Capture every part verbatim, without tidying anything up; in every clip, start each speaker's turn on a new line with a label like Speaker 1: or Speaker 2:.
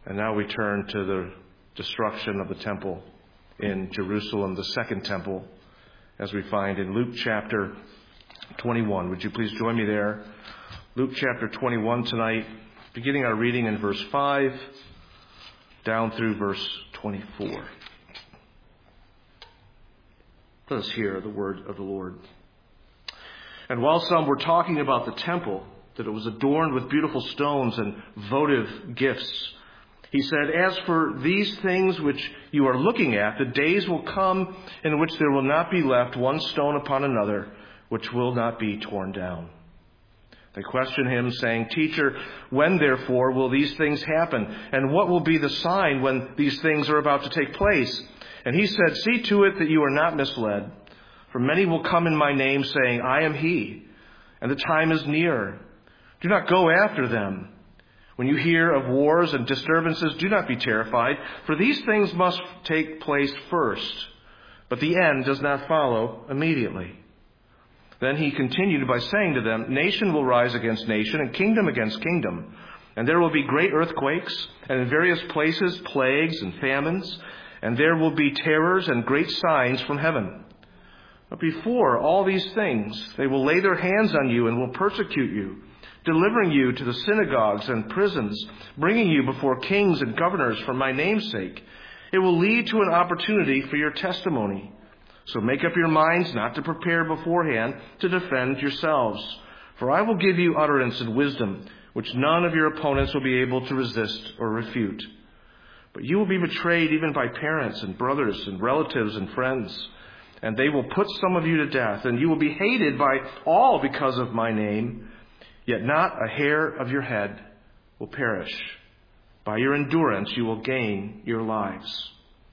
Speaker 1: And now we turn to the destruction of the temple in Jerusalem, the second temple, as we find in Luke chapter twenty-one. Would you please join me there? Luke chapter twenty-one tonight, beginning our reading in verse five down through verse twenty-four. Let us hear the word of the Lord. And while some were talking about the temple, that it was adorned with beautiful stones and votive gifts, he said, "As for these things which you are looking at, the days will come in which there will not be left one stone upon another, which will not be torn down." They questioned him, saying, "Teacher, when therefore will these things happen? And what will be the sign when these things are about to take place?" And he said, "See to it that you are not misled. For many will come in my name, saying, 'I am he,' and the time is near. Do not go after them. When you hear of wars and disturbances, do not be terrified, for these things must take place first, but the end does not follow immediately." Then he continued by saying to them, "Nation will rise against nation, and kingdom against kingdom. And there will be great earthquakes, and in various places plagues and famines, and there will be terrors and great signs from heaven. But before all these things, they will lay their hands on you and will persecute you, delivering you to the synagogues and prisons, bringing you before kings and governors for my name's sake. It will lead to an opportunity for your testimony. So make up your minds not to prepare beforehand to defend yourselves. For I will give you utterance and wisdom, which none of your opponents will be able to resist or refute. But you will be betrayed even by parents and brothers and relatives and friends, and they will put some of you to death, and you will be hated by all because of my name. Yet not a hair of your head will perish. By your endurance you will gain your lives.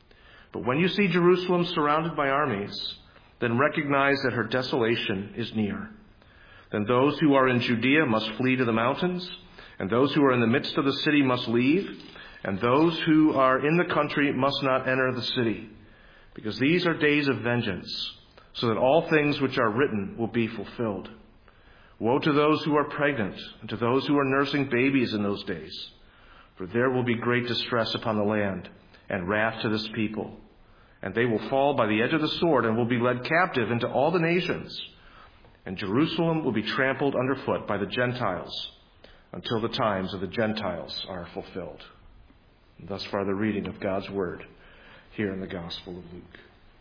Speaker 1: But when you see Jerusalem surrounded by armies, then recognize that her desolation is near. Then those who are in Judea must flee to the mountains, and those who are in the midst of the city must leave, and those who are in the country must not enter the city, because these are days of vengeance, so that all things which are written will be fulfilled. Woe to those who are pregnant, and to those who are nursing babies in those days, for there will be great distress upon the land, and wrath to this people. And they will fall by the edge of the sword, and will be led captive into all the nations. And Jerusalem will be trampled underfoot by the Gentiles, until the times of the Gentiles are fulfilled." And thus far the reading of God's word here in the Gospel of Luke.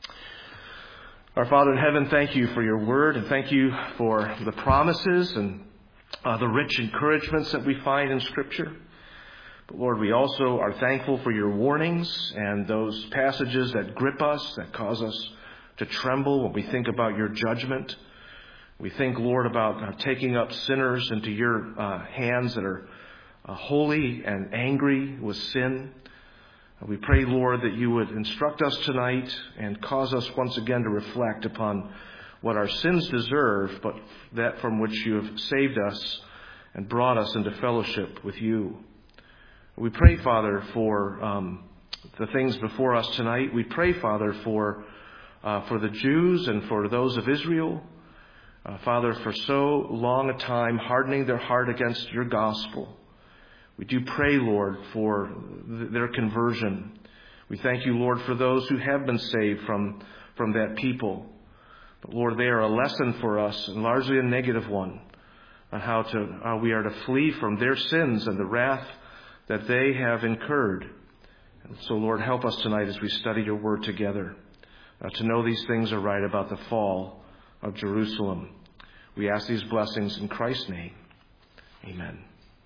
Speaker 1: Our Father in heaven, thank you for your word, and thank you for the promises and uh, the rich encouragements that we find in Scripture. But Lord, we also are thankful for your warnings and those passages that grip us, that cause us to tremble when we think about your judgment. We think, Lord, about uh, taking up sinners into your uh, hands that are uh, holy and angry with sin. We pray, Lord, that you would instruct us tonight and cause us once again to reflect upon what our sins deserve, but that from which you have saved us and brought us into fellowship with you. We pray, Father, for um, the things before us tonight. We pray, Father, for uh, for the Jews and for those of Israel. Uh, Father, for so long a time hardening their heart against your gospel. We do pray, Lord, for th- their conversion. We thank you, Lord, for those who have been saved from, from that people. But, Lord, they are a lesson for us, and largely a negative one, on how to how we are to flee from their sins and the wrath that they have incurred. And so, Lord, help us tonight as we study your word together, uh, to know these things are right about the fall of Jerusalem. We ask these blessings in Christ's name. Amen.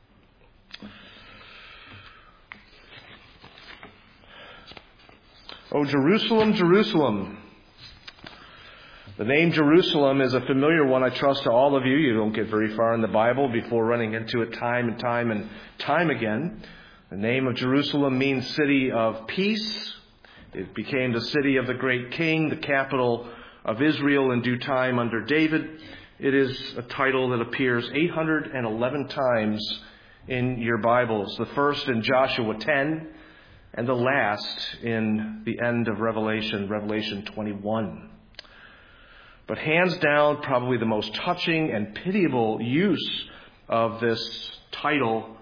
Speaker 1: Oh, Jerusalem, Jerusalem. The name Jerusalem is a familiar one, I trust, to all of you. You don't get very far in the Bible before running into it time and time and time again. The name of Jerusalem means city of peace. It became the city of the great king, the capital of Israel in due time under David. It is a title that appears eight hundred eleven times in your Bibles. The first in Joshua ten, and the last in the end of Revelation, Revelation twenty-one. But hands down, probably the most touching and pitiable use of this title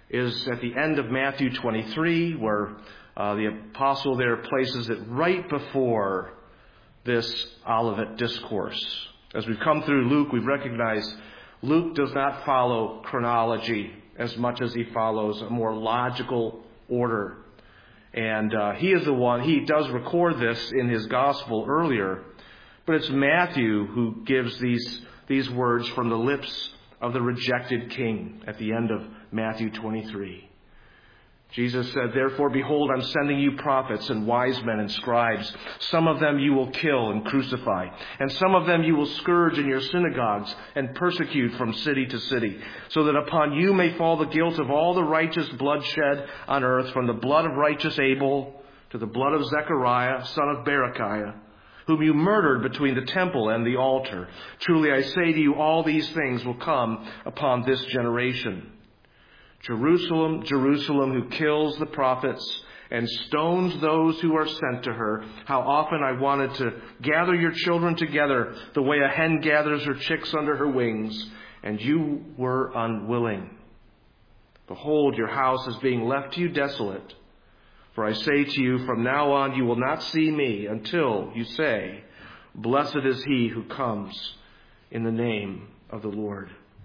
Speaker 1: is at the end of Matthew twenty-three, where uh, the apostle there places it right before this Olivet Discourse. As we've come through Luke, we've recognized Luke does not follow chronology as much as he follows a more logical order. And uh, he is the one, he does record this in his gospel earlier, but it's Matthew who gives these, these words from the lips of the rejected king at the end of Matthew twenty-three. Jesus said, "Therefore, behold, I'm sending you prophets and wise men and scribes. Some of them you will kill and crucify, and some of them you will scourge in your synagogues and persecute from city to city, so that upon you may fall the guilt of all the righteous blood shed on earth, from the blood of righteous Abel to the blood of Zechariah, son of Berechiah, whom you murdered between the temple and the altar. Truly I say to you, all these things will come upon this generation. Jerusalem, Jerusalem, who kills the prophets and stones those who are sent to her. How often I wanted to gather your children together the way a hen gathers her chicks under her wings, and you were unwilling. Behold, your house is being left to you desolate. For I say to you, from now on you will not see me until you say, blessed is he who comes in the name of the Lord."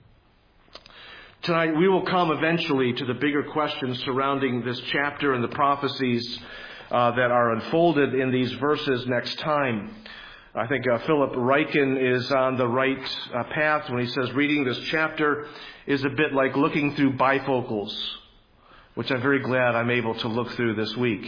Speaker 1: Tonight we will come eventually to the bigger questions surrounding this chapter and the prophecies uh, that are unfolded in these verses next time. I think uh, Philip Ryken is on the right uh, path when he says reading this chapter is a bit like looking through bifocals, which I'm very glad I'm able to look through this week.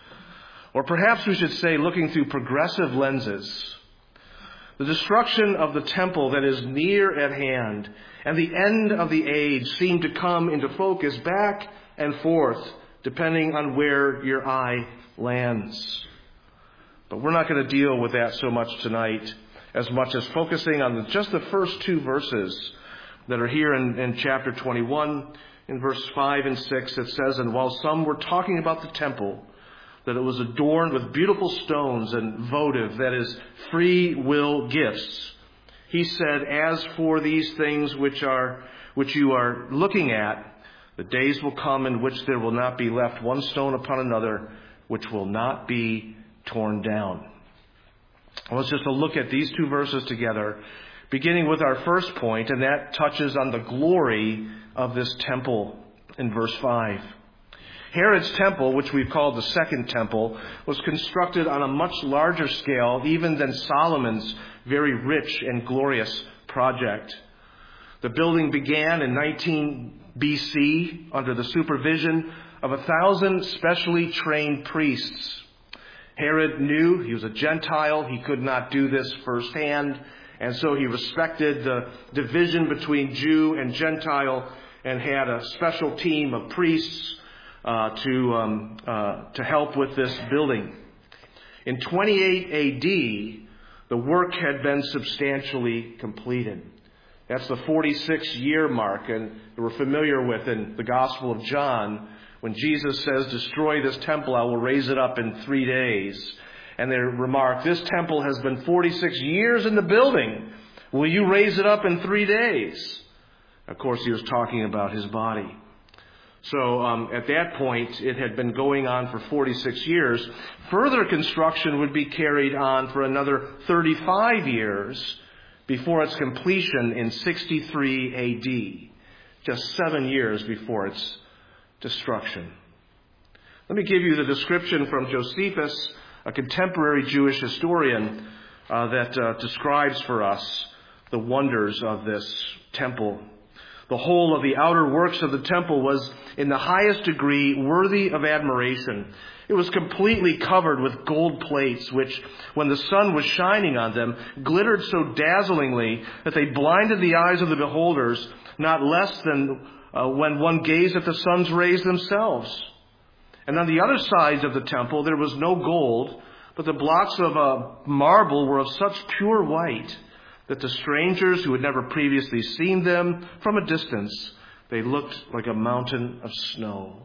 Speaker 1: Or perhaps we should say looking through progressive lenses. The destruction of the temple that is near at hand and the end of the age seem to come into focus back and forth depending on where your eye lands. But we're not going to deal with that so much tonight, as much as focusing on the, just the first two verses that are here in, in chapter twenty-one. In verse five and six it says, "And while some were talking about the temple, that it was adorned with beautiful stones and votive, that is, free will gifts, he said, as for these things which are which you are looking at, the days will come in which there will not be left one stone upon another, which will not be torn down." Well, let's just look at these two verses together, beginning with our first point, and that touches on the glory of this temple in verse five. Herod's temple, which we've called the Second Temple, was constructed on a much larger scale even than Solomon's very rich and glorious project. The building began in nineteen B C under the supervision of a thousand specially trained priests. Herod knew he was a Gentile. He could not do this firsthand, and so he respected the division between Jew and Gentile and had a special team of priests Uh, to um, uh, to help with this building. In twenty-eight A D, the work had been substantially completed. That's the forty-six year mark, and we're familiar with in the Gospel of John when Jesus says, "Destroy this temple, I will raise it up in three days." And they remark, "This temple has been forty-six years in the building. Will you raise it up in three days?" Of course, he was talking about his body. So um, at that point, it had been going on for forty-six years. Further construction would be carried on for another thirty-five years before its completion in sixty-three A D, just seven years before its destruction. Let me give you the description from Josephus, a contemporary Jewish historian, uh, that uh, describes for us the wonders of this temple. The whole of the outer works of the temple was in the highest degree worthy of admiration. It was completely covered with gold plates, which, when the sun was shining on them, glittered so dazzlingly that they blinded the eyes of the beholders, not less than uh, when one gazed at the sun's rays themselves. And on the other sides of the temple there was no gold, but the blocks of uh, marble were of such pure white that the strangers who had never previously seen them from a distance, they looked like a mountain of snow.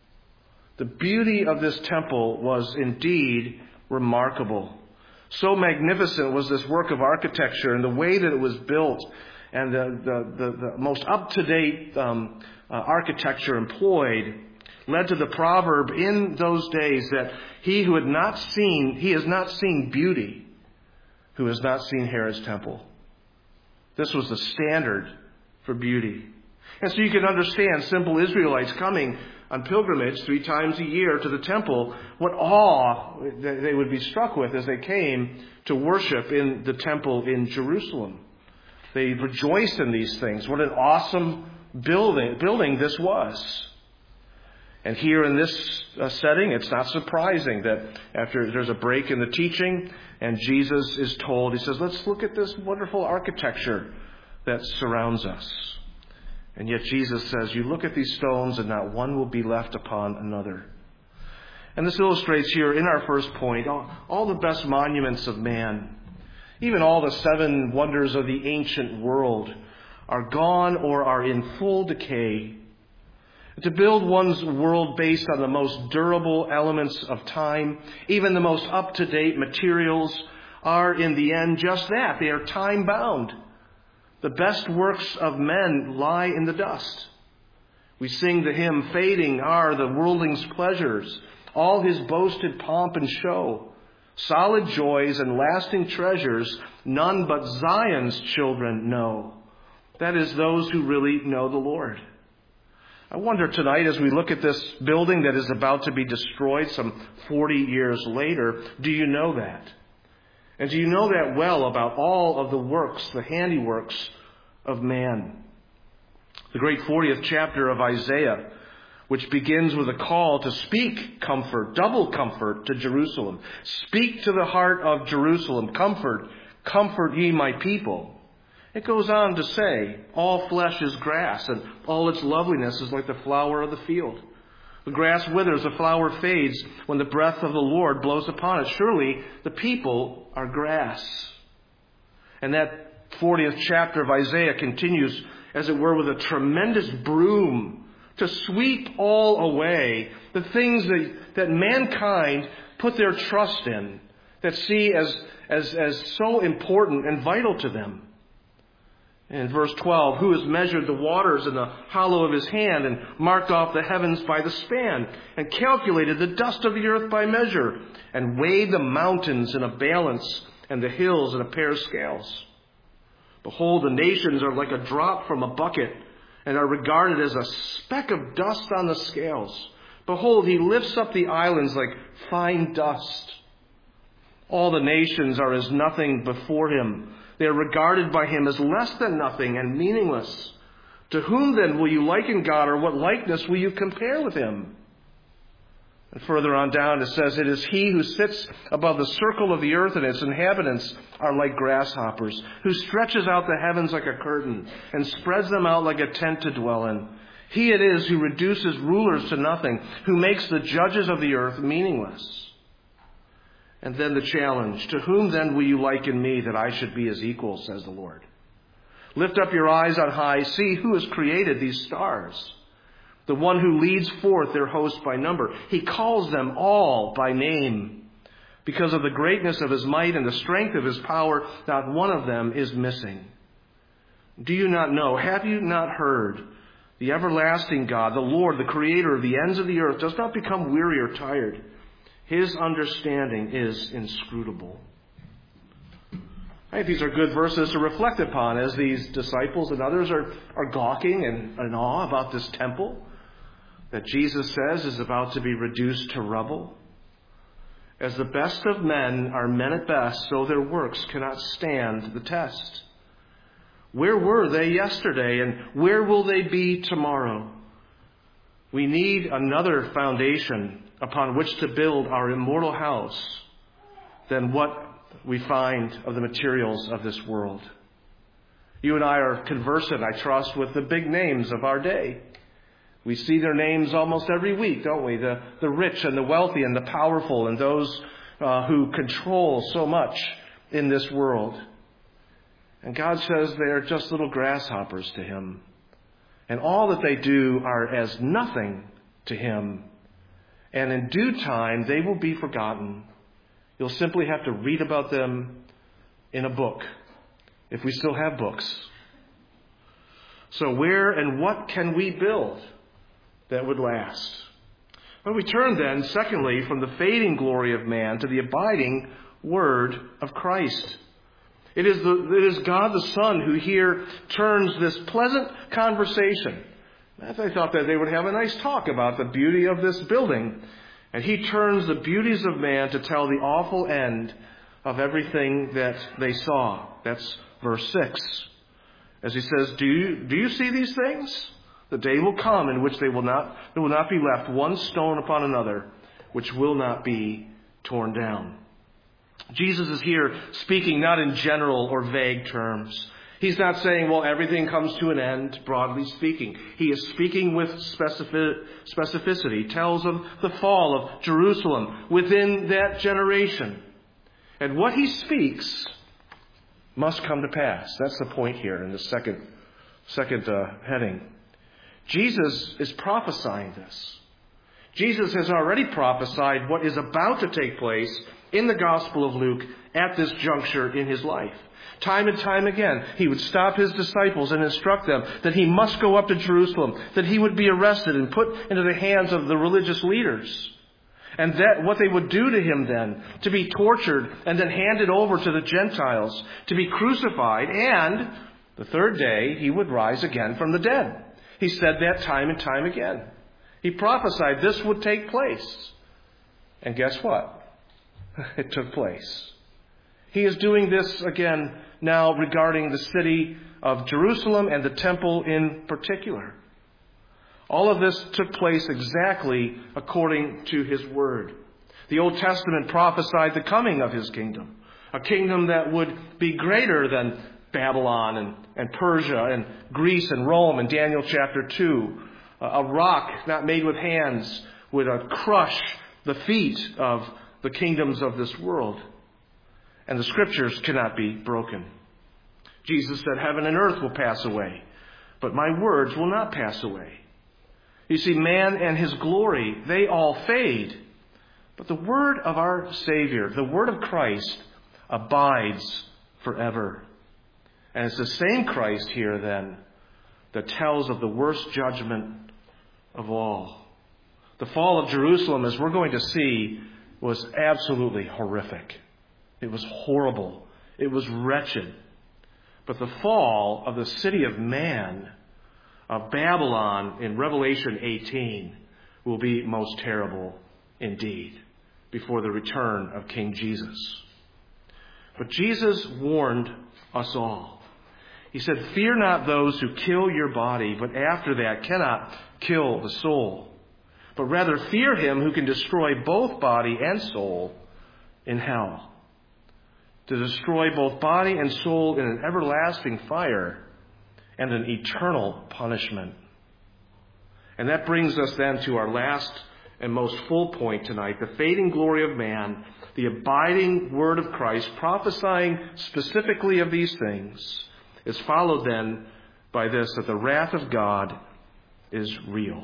Speaker 1: The beauty of this temple was indeed remarkable. So magnificent was this work of architecture and the way that it was built and the, the, the, the most up-to-date um, uh, architecture employed led to the proverb in those days that he who had not seen, he has not seen beauty, who has not seen Herod's temple. This was the standard for beauty. And so you can understand simple Israelites coming on pilgrimage three times a year to the temple, what awe they would be struck with as they came to worship in the temple in Jerusalem. They rejoiced in these things. What an awesome building, building this was. And here in this uh, setting, it's not surprising that after there's a break in the teaching and Jesus is told, he says, let's look at this wonderful architecture that surrounds us. And yet Jesus says, you look at these stones and not one will be left upon another. And this illustrates here in our first point, all, all the best monuments of man, even all the seven wonders of the ancient world, are gone or are in full decay. To build one's world based on the most durable elements of time, even the most up-to-date materials, are in the end just that. They are time-bound. The best works of men lie in the dust. We sing the hymn, fading are the worldling's pleasures, all his boasted pomp and show. Solid joys and lasting treasures none but Zion's children know. That is, those who really know the Lord. I wonder tonight, as we look at this building that is about to be destroyed some forty years later, do you know that? And do you know that well about all of the works, the handiworks of man? The great fortieth chapter of Isaiah, which begins with a call to speak comfort, double comfort to Jerusalem. Speak to the heart of Jerusalem, comfort, comfort ye my people. It goes on to say, all flesh is grass, and all its loveliness is like the flower of the field. The grass withers, the flower fades when the breath of the Lord blows upon it. Surely the people are grass. And that fortieth chapter of Isaiah continues, as it were, with a tremendous broom to sweep all away the things that, that mankind put their trust in, that see as, as, as so important and vital to them. In verse twelve, who has measured the waters in the hollow of his hand and marked off the heavens by the span and calculated the dust of the earth by measure and weighed the mountains in a balance and the hills in a pair of scales? Behold, the nations are like a drop from a bucket and are regarded as a speck of dust on the scales. Behold, he lifts up the islands like fine dust. All the nations are as nothing before him. They are regarded by him as less than nothing and meaningless. To whom then will you liken God, or what likeness will you compare with him? And further on down it says, it is he who sits above the circle of the earth, and its inhabitants are like grasshoppers, who stretches out the heavens like a curtain and spreads them out like a tent to dwell in. He it is who reduces rulers to nothing, who makes the judges of the earth meaningless. And then the challenge, to whom then will you liken me that I should be his equal, says the Lord. Lift up your eyes on high, see who has created these stars. The one who leads forth their host by number. He calls them all by name. Because of the greatness of his might and the strength of his power, not one of them is missing. Do you not know, have you not heard? The everlasting God, the Lord, the creator of the ends of the earth, does not become weary or tired. His understanding is inscrutable. I think these are good verses to reflect upon as these disciples and others are, are gawking and in awe about this temple that Jesus says is about to be reduced to rubble. As the best of men are men at best, so their works cannot stand the test. Where were they yesterday, and where will they be tomorrow? We need another foundation upon which to build our immortal house than what we find of the materials of this world. You and I are conversant, I trust, with the big names of our day. We see their names almost every week, don't we? The, the rich and the wealthy and the powerful and those uh, who control so much in this world. And God says they are just little grasshoppers to him. And all that they do are as nothing to him. And in due time, they will be forgotten. You'll simply have to read about them in a book, if we still have books. So where and what can we build that would last? Well, we turn then, secondly, from the fading glory of man to the abiding word of Christ. It is, the, it is God the Son who here turns this pleasant conversation. I thought that they would have a nice talk about the beauty of this building. And he turns the beauties of man to tell the awful end of everything that they saw. That's verse six. As he says, do you, do you see these things? The day will come in which they will not, there will not be left one stone upon another, which will not be torn down. Jesus is here speaking not in general or vague terms. He's not saying, well, everything comes to an end, broadly speaking. He is speaking with specific, specificity. He tells of the fall of Jerusalem within that generation. And what he speaks must come to pass. That's the point here in the second, second uh, heading. Jesus is prophesying this. Jesus has already prophesied what is about to take place in the Gospel of Luke at this juncture in his life. Time and time again, he would stop his disciples and instruct them that he must go up to Jerusalem, that he would be arrested and put into the hands of the religious leaders. And that what they would do to him then, to be tortured and then handed over to the Gentiles, to be crucified, and the third day he would rise again from the dead. He said that time and time again. He prophesied this would take place. And guess what? It took place. He is doing this again now regarding the city of Jerusalem and the temple in particular. All of this took place exactly according to his word. The Old Testament prophesied the coming of his kingdom, a kingdom that would be greater than Babylon and, and Persia and Greece and Rome in Daniel chapter two. A rock not made with hands would uh, crush the feet of the kingdoms of this world. And the scriptures cannot be broken. Jesus said, heaven and earth will pass away, but my words will not pass away. You see, man and his glory, they all fade. But the word of our Savior, the word of Christ, abides forever. And it's the same Christ here, then, that tells of the worst judgment of all. The fall of Jerusalem, as we're going to see, was absolutely horrific. It was horrible. It was wretched. But the fall of the city of man, of Babylon in Revelation eighteen, will be most terrible indeed before the return of King Jesus. But Jesus warned us all. He said, fear not those who kill your body, but after that cannot kill the soul. But rather fear him who can destroy both body and soul in hell. To destroy both body and soul in an everlasting fire and an eternal punishment. And that brings us then to our last and most full point tonight, the fading glory of man, the abiding word of Christ, prophesying specifically of these things, is followed then by this, that the wrath of God is real.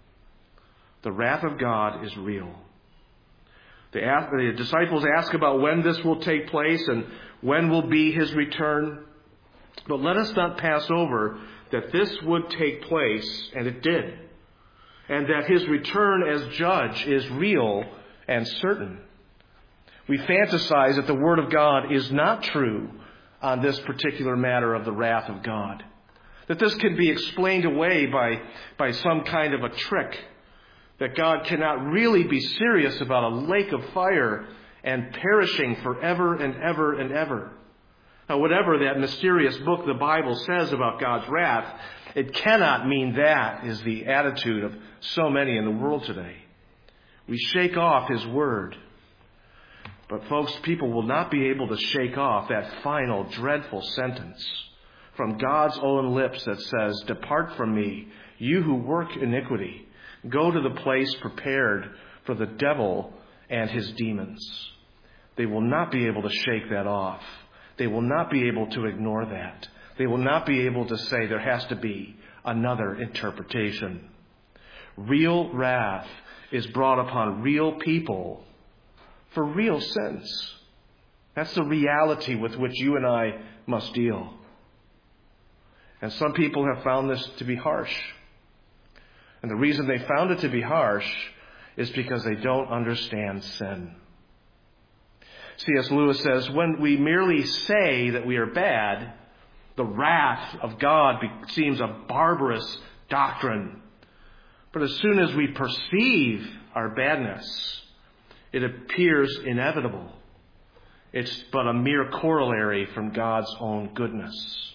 Speaker 1: The wrath of God is real. The, the disciples ask about when this will take place and when will be his return. But let us not pass over that this would take place, and it did. And that his return as judge is real and certain. We fantasize that the Word of God is not true on this particular matter of the wrath of God. That this can be explained away by, by some kind of a trick. That God cannot really be serious about a lake of fire and perishing forever and ever and ever. Now, whatever that mysterious book the Bible says about God's wrath, it cannot mean that is the attitude of so many in the world today. We shake off his word. But folks, people will not be able to shake off that final dreadful sentence from God's own lips that says, depart from me, you who work iniquity. Go to the place prepared for the devil and his demons. They will not be able to shake that off. They will not be able to ignore that. They will not be able to say there has to be another interpretation. Real wrath is brought upon real people for real sins. That's the reality with which you and I must deal. And some people have found this to be harsh. And the reason they found it to be harsh is because they don't understand sin. C S Lewis says, when we merely say that we are bad, the wrath of God seems a barbarous doctrine. But as soon as we perceive our badness, it appears inevitable. It's but a mere corollary from God's own goodness.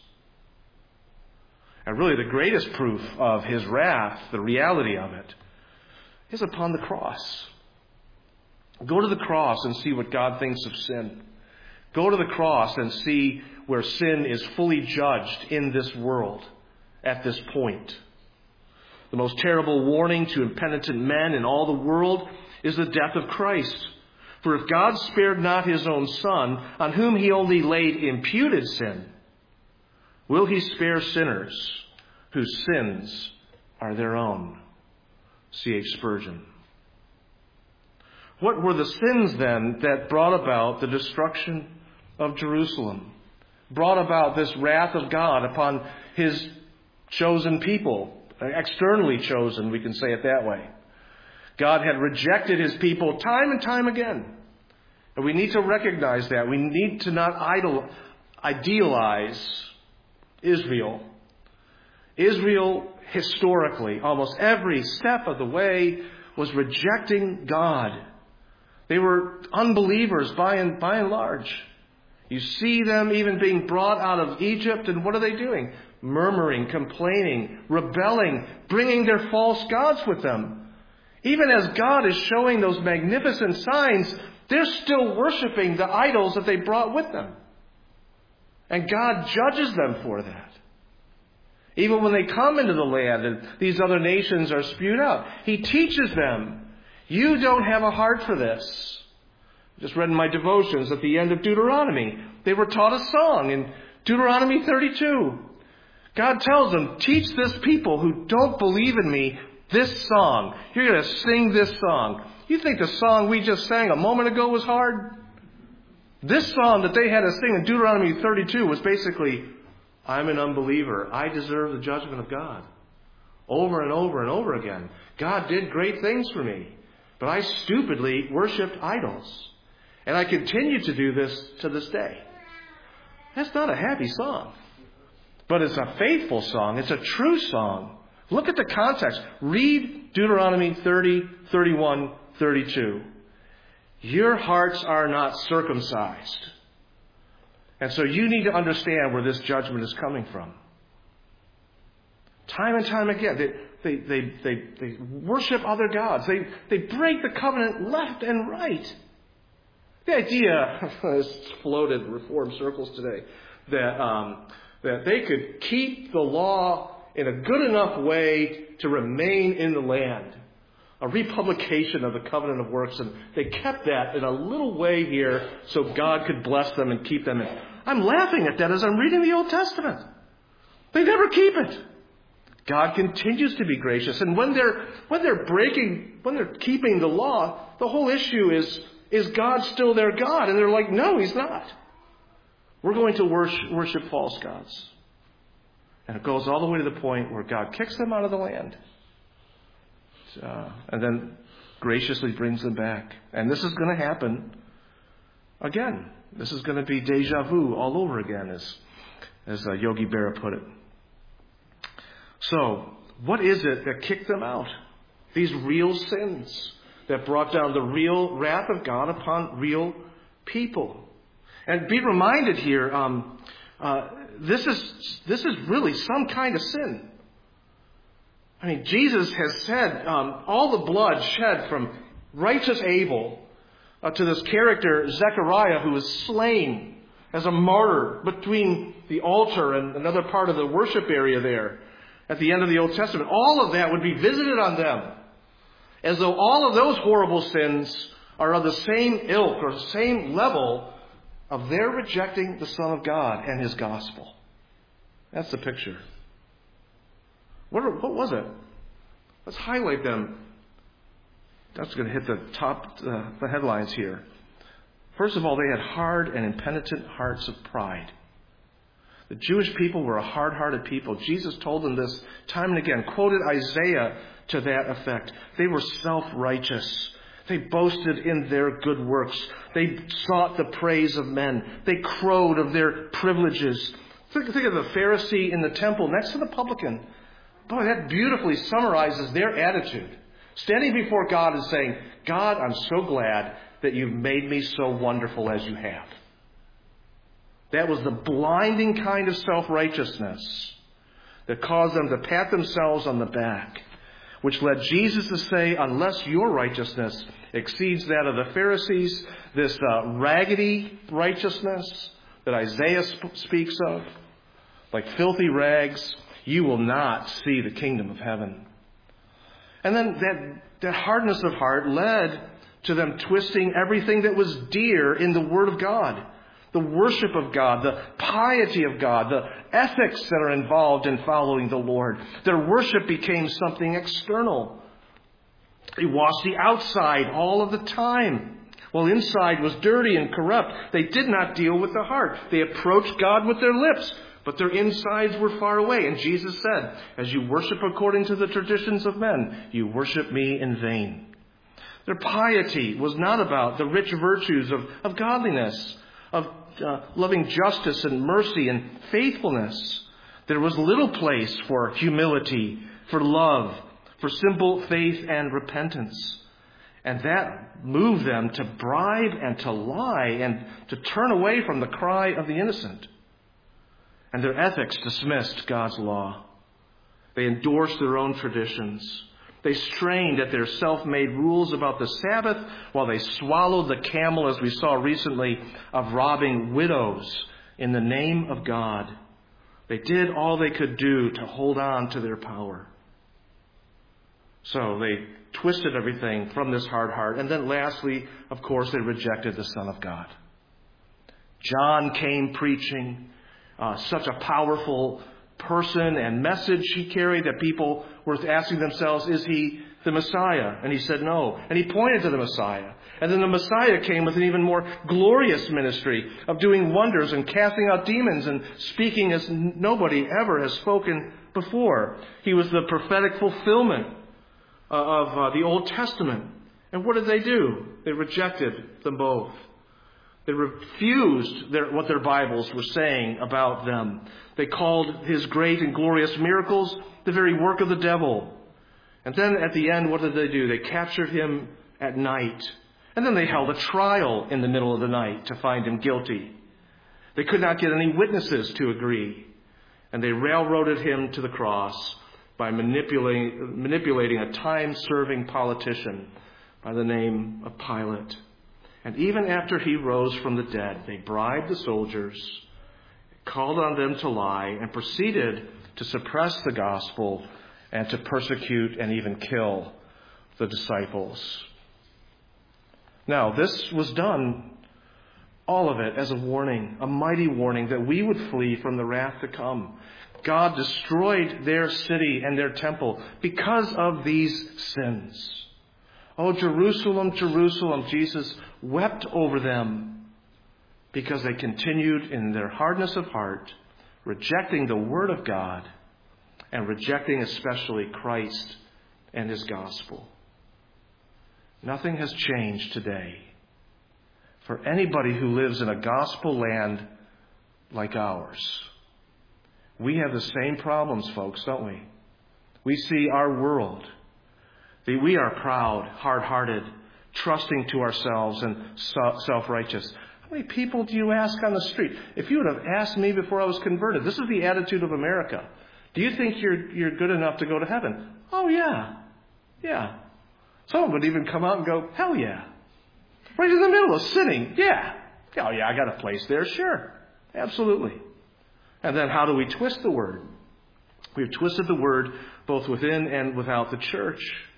Speaker 1: And really the greatest proof of his wrath, the reality of it, is upon the cross. Go to the cross and see what God thinks of sin. Go to the cross and see where sin is fully judged in this world at this point. The most terrible warning to impenitent men in all the world is the death of Christ. For if God spared not his own Son, on whom he only laid imputed sin, will he spare sinners whose sins are their own? C H Spurgeon. What were the sins then that brought about the destruction of Jerusalem? Brought about this wrath of God upon his chosen people, externally chosen, we can say it that way. God had rejected his people time and time again. And we need to recognize that. We need to not idol, idealize Israel. Israel, historically, almost every step of the way, was rejecting God. They were unbelievers by and, by and large. You see them even being brought out of Egypt, and what are they doing? Murmuring, complaining, rebelling, bringing their false gods with them. Even as God is showing those magnificent signs, they're still worshiping the idols that they brought with them. And God judges them for that. Even when they come into the land and these other nations are spewed out, he teaches them, you don't have a heart for this. I just read in my devotions at the end of Deuteronomy, they were taught a song in Deuteronomy thirty-two. God tells them, teach this people who don't believe in me this song. You're going to sing this song. You think the song we just sang a moment ago was hard? This song that they had to sing in Deuteronomy thirty-two was basically, I'm an unbeliever. I deserve the judgment of God. Over and over and over again. God did great things for me, but I stupidly worshipped idols. And I continue to do this to this day. That's not a happy song. But it's a faithful song. It's a true song. Look at the context. Read Deuteronomy thirty, thirty-one, thirty-two. Your hearts are not circumcised. And so you need to understand where this judgment is coming from. Time and time again, they, they, they, they, they worship other gods. They, they break the covenant left and right. The idea has floated in Reformed circles today that, um, that they could keep the law in a good enough way to remain in the land. A republication of the covenant of works. And they kept that in a little way here so God could bless them and keep them in. I'm laughing at that as I'm reading the Old Testament. They never keep it. God continues to be gracious. And when they're, when they're breaking, when they're keeping the law, the whole issue is, is God still their God? And they're like, no, he's not. We're going to worship, worship false gods. And it goes all the way to the point where God kicks them out of the land. Uh, and then graciously brings them back. And this is going to happen again. This is going to be deja vu all over again, as, as uh, Yogi Berra put it. So, what is it that kicked them out? These real sins that brought down the real wrath of God upon real people. And be reminded here, um, uh, this is this is really some kind of sin. I mean, Jesus has said um, all the blood shed from righteous Abel uh, to this character Zechariah, who was slain as a martyr between the altar and another part of the worship area there at the end of the Old Testament. All of that would be visited on them, as though all of those horrible sins are of the same ilk or the same level of their rejecting the Son of God and his gospel. That's the picture. What, are, what was it? Let's highlight them. That's going to hit the top, uh, the headlines here. First of all, they had hard and impenitent hearts of pride. The Jewish people were a hard-hearted people. Jesus told them this time and again, quoted Isaiah to that effect. They were self-righteous. They boasted in their good works. They sought the praise of men. They crowed of their privileges. Think, think of the Pharisee in the temple next to the publican. Boy, that beautifully summarizes their attitude. Standing before God and saying, God, I'm so glad that you've made me so wonderful as you have. That was the blinding kind of self-righteousness that caused them to pat themselves on the back, which led Jesus to say, unless your righteousness exceeds that of the Pharisees, this uh, raggedy righteousness that Isaiah sp- speaks of, like filthy rags, you will not see the kingdom of heaven. And then that, that hardness of heart led to them twisting everything that was dear in the Word of God. The worship of God, the piety of God, the ethics that are involved in following the Lord. Their worship became something external. They washed the outside all of the time, while inside was dirty and corrupt. They did not deal with the heart. They approached God with their lips, but their insides were far away. And Jesus said, as you worship according to the traditions of men, you worship me in vain. Their piety was not about the rich virtues of, of godliness, of uh, loving justice and mercy and faithfulness. There was little place for humility, for love, for simple faith and repentance. And that moved them to bribe and to lie and to turn away from the cry of the innocent. And their ethics dismissed God's law. They endorsed their own traditions. They strained at their self-made rules about the Sabbath while they swallowed the camel, as we saw recently, of robbing widows in the name of God. They did all they could do to hold on to their power. So they twisted everything from this hard heart. And then lastly, of course, they rejected the Son of God. John came preaching uh, such a powerful person and message he carried that people were asking themselves, is he the Messiah? And he said no. And he pointed to the Messiah. And then the Messiah came with an even more glorious ministry of doing wonders and casting out demons and speaking as nobody ever has spoken before. He was the prophetic fulfillment of uh, the Old Testament. And what did they do? They rejected them both. They refused their, what their Bibles were saying about them. They called his great and glorious miracles the very work of the devil. And then at the end, what did they do? They captured him at night. And then they held a trial in the middle of the night to find him guilty. They could not get any witnesses to agree. And they railroaded him to the cross by manipulating, manipulating a time-serving politician by the name of Pilate. And even after he rose from the dead, they bribed the soldiers, called on them to lie, and proceeded to suppress the gospel and to persecute and even kill the disciples. Now, this was done, all of it, as a warning, a mighty warning that we would flee from the wrath to come. God destroyed their city and their temple because of these sins. Oh, Jerusalem, Jerusalem, Jesus wept over them because they continued in their hardness of heart, rejecting the Word of God and rejecting especially Christ and His gospel. Nothing has changed today for anybody who lives in a gospel land like ours. We have the same problems, folks, don't we? We see our world. We are proud, hard-hearted, trusting to ourselves and self-righteous. How many people do you ask on the street? If you would have asked me before I was converted, this is the attitude of America. Do you think you're you're good enough to go to heaven? Oh, yeah. Yeah. Someone would even come out and go, hell yeah. Right in the middle of sinning. Yeah. Oh, yeah, I got a place there. Sure. Absolutely. And then how do we twist the word? We've twisted the word both within and without the church.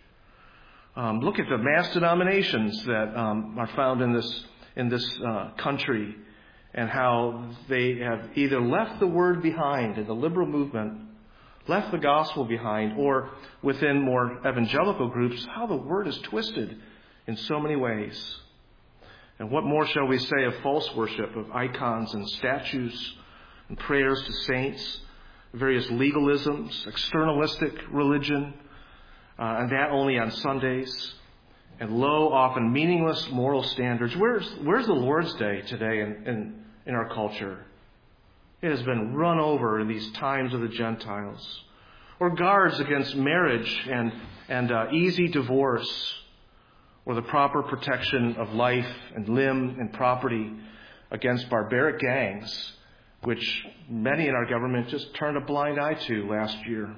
Speaker 1: Um, look at the mass denominations that um, are found in this in this uh, country and how they have either left the word behind in the liberal movement, left the gospel behind, or within more evangelical groups, how the word is twisted in so many ways. And what more shall we say of false worship, of icons and statues and prayers to saints, various legalisms, externalistic religion, uh, and that only on Sundays, and low, often meaningless moral standards. Where's, where's the Lord's Day today in, in, in our culture? It has been run over in these times of the Gentiles. Or guards against marriage and, and uh, easy divorce, or the proper protection of life and limb and property against barbaric gangs, which many in our government just turned a blind eye to last year.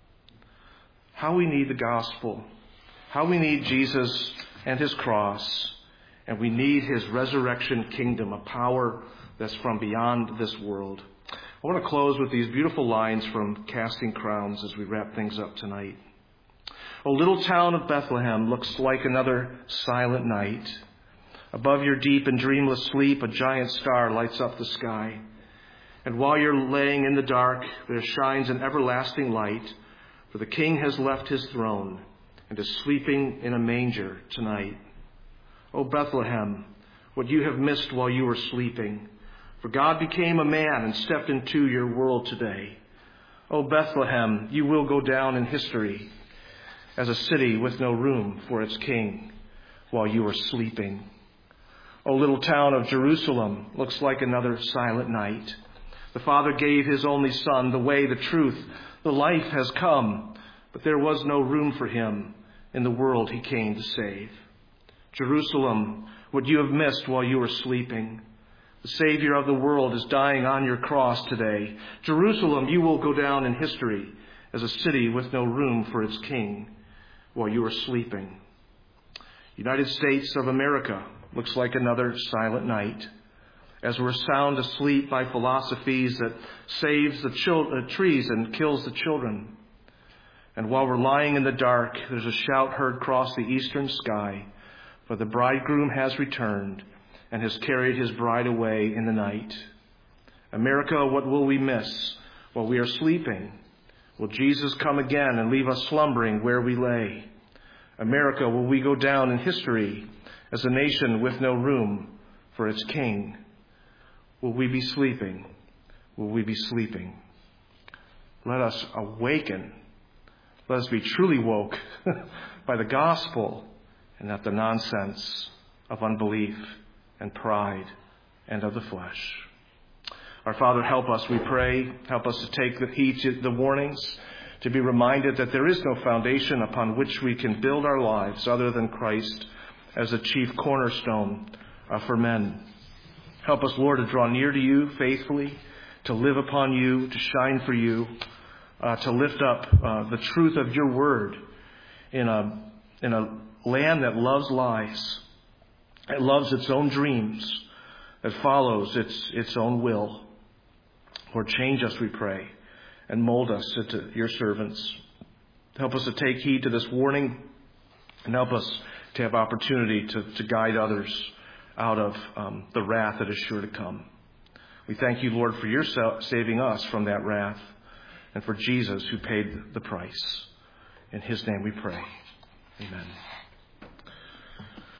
Speaker 1: How we need the gospel, how we need Jesus and his cross, and we need his resurrection kingdom, a power that's from beyond this world. I want to close with these beautiful lines from Casting Crowns as we wrap things up tonight. O little town of Bethlehem looks like another silent night. Above your deep and dreamless sleep, a giant star lights up the sky. And while you're laying in the dark, there shines an everlasting light, for the King has left his throne and is sleeping in a manger tonight. O Bethlehem, what you have missed while you were sleeping, for God became a man and stepped into your world today. O Bethlehem, you will go down in history as a city with no room for its king while you were sleeping. O little town of Jerusalem looks like another silent night. The Father gave his only Son, the way, the truth, the life has come, but there was no room for him in the world he came to save. Jerusalem, what you have missed while you were sleeping, the Savior of the world is dying on your cross today. Jerusalem, you will go down in history as a city with no room for its king while you are sleeping. United States of America looks like another silent night as we're sound asleep by philosophies that saves the chil- uh, trees and kills the children. And while we're lying in the dark, there's a shout heard across the eastern sky, for the bridegroom has returned and has carried his bride away in the night. America, what will we miss while we are sleeping? Will Jesus come again and leave us slumbering where we lay? America, will we go down in history as a nation with no room for its king? Will we be sleeping? Will we be sleeping? Let us awaken. Let us be truly woke by the gospel and not the nonsense of unbelief and pride and of the flesh. Our Father, help us, we pray. Help us to take the heed to the warnings, to be reminded that there is no foundation upon which we can build our lives other than Christ as the chief cornerstone uh, for men. Help us, Lord, to draw near to you faithfully, to live upon you, to shine for you, uh, to lift up uh, the truth of your word in a, in a land that loves lies. It loves its own dreams, that follows its its own will. Lord, change us, we pray, and mold us into your servants. Help us to take heed to this warning, and help us to have opportunity to, to guide others out of um, the wrath that is sure to come. We thank you, Lord, for your saving us from that wrath, and for Jesus who paid the price. In his name we pray. Amen.